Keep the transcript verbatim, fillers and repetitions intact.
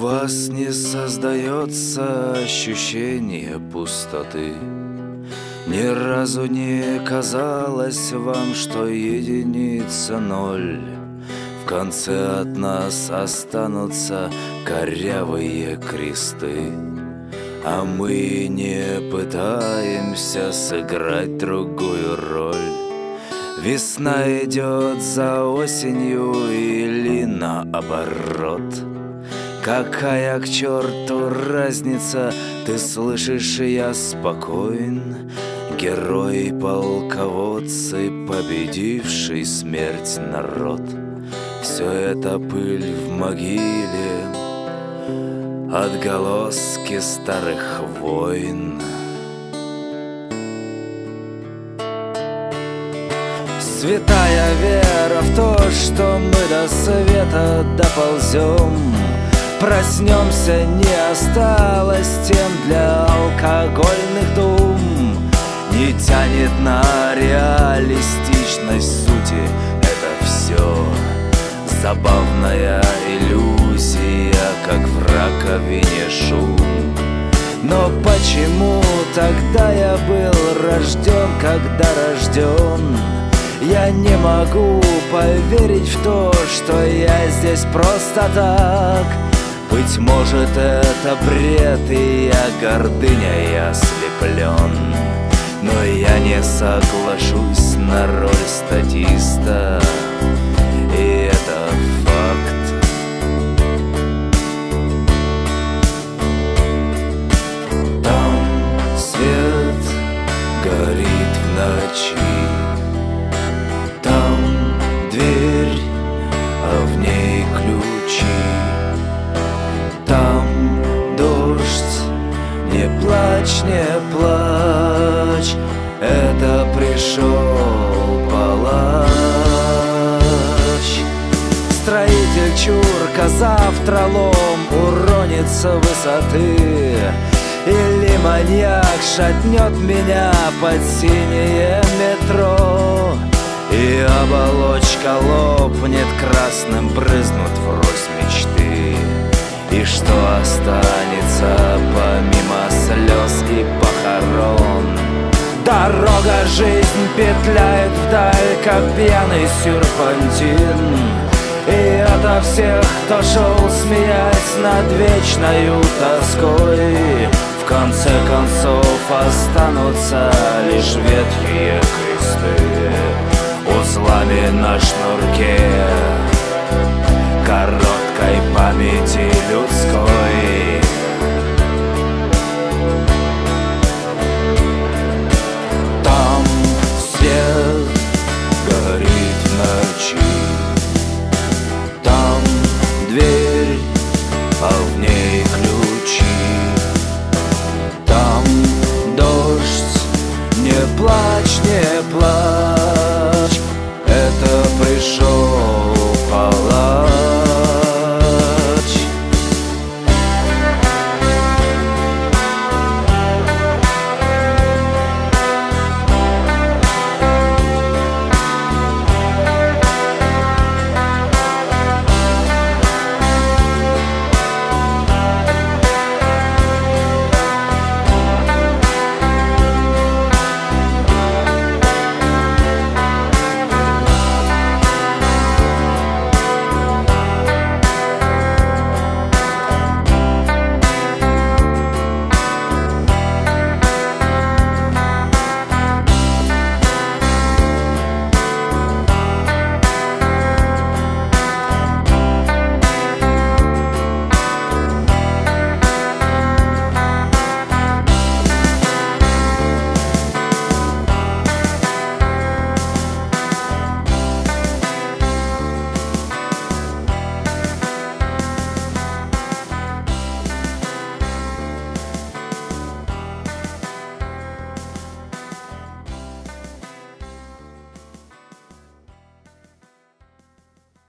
вас не создается ощущение пустоты? Ни разу не казалось вам, что единица ноль? В конце от нас останутся корявые кресты, а мы не пытаемся сыграть другую роль. Весна идет за осенью или наоборот. Какая к черту разница, ты слышишь, я спокоен. Герои, полководцы, победивший смерть народ. Все это пыль в могиле, отголоски старых войн. Святая вера в то, что мы до света доползем. Проснемся, не осталось тем для алкогольных дум. Не тянет на реалистичность сути это все. Забавная иллюзия, как в раковине шум. Но почему тогда я был рожден, когда рожден? Я не могу поверить в то, что я здесь просто так. Быть может, это бред, и я гордыней ослеплен. Но я не соглашусь на роль статиста, и это факт. Там свет горит в ночи, там дверь, а в ней ключи. Там дождь, не плачь, не плачь, это пришел палач. Строитель чурка завтра лом уронит с высоты, или маньяк шатнет меня под синее метро, и оболочка лопнет красным, брызнут врозь мечты. И что останется помимо слез и похорон? Дорога, жизнь петляет вдаль, как пьяный серпантин. И ото всех, кто шел, смеясь над вечною тоской, в конце концов останутся лишь ветхие кресты, узлами на шнурке короткой памяти людской.